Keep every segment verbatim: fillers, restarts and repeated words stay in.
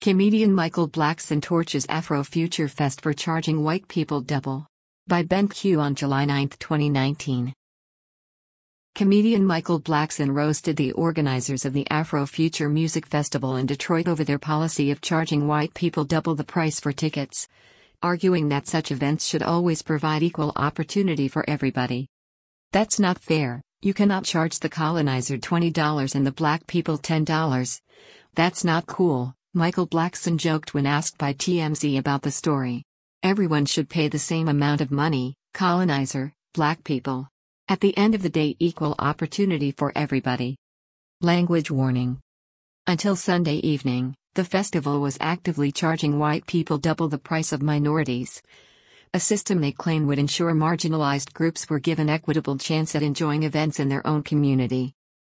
Comedian Michael Blackson torches Afrofuture Fest for charging white people double. By Ben Q on July ninth, twenty nineteen. Comedian Michael Blackson roasted the organizers of the Afrofuture Music Festival in Detroit over their policy of charging white people double the price for tickets, arguing that such events should always provide equal opportunity for everybody. That's not fair. You cannot charge the colonizer twenty dollars and the black people ten dollars. That's not cool, Michael Blackson joked when asked by T M Z about the story. Everyone should pay the same amount of money, colonizer, black people. At the end of the day, equal opportunity for everybody. Language warning. Until Sunday evening, the festival was actively charging white people double the price of minorities. A system they claim would ensure marginalized groups were given equitable chance at enjoying events in their own community.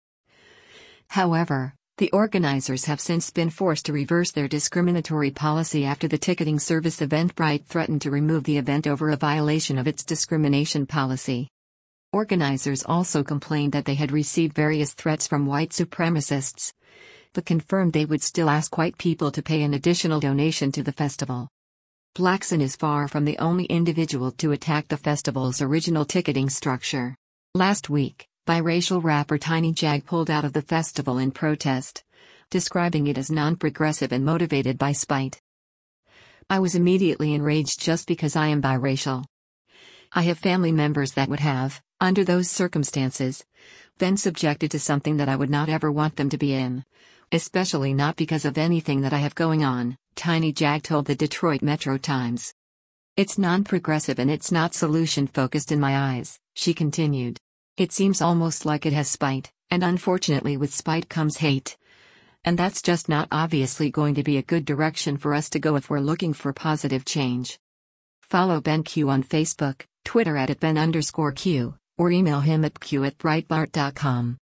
However, the organizers have since been forced to reverse their discriminatory policy after the ticketing service Eventbrite threatened to remove the event over a violation of its discrimination policy. Organizers also complained that they had received various threats from white supremacists, but confirmed they would still ask white people to pay an additional donation to the festival. Blackson is far from the only individual to attack the festival's original ticketing structure. Last week, biracial rapper Tiny Jag pulled out of the festival in protest, describing it as non-progressive and motivated by spite. I was immediately enraged just because I am biracial. I have family members that would have, under those circumstances, been subjected to something that I would not ever want them to be in. Especially not because of anything that I have going on, Tiny Jag told the Detroit Metro Times. It's non-progressive and it's not solution-focused in my eyes, she continued. It seems almost like it has spite, and unfortunately with spite comes hate. And that's just not obviously going to be a good direction for us to go if we're looking for positive change. Follow Ben Q on Facebook, Twitter at, at Ben underscore Q, or email him at q at breitbart dot com.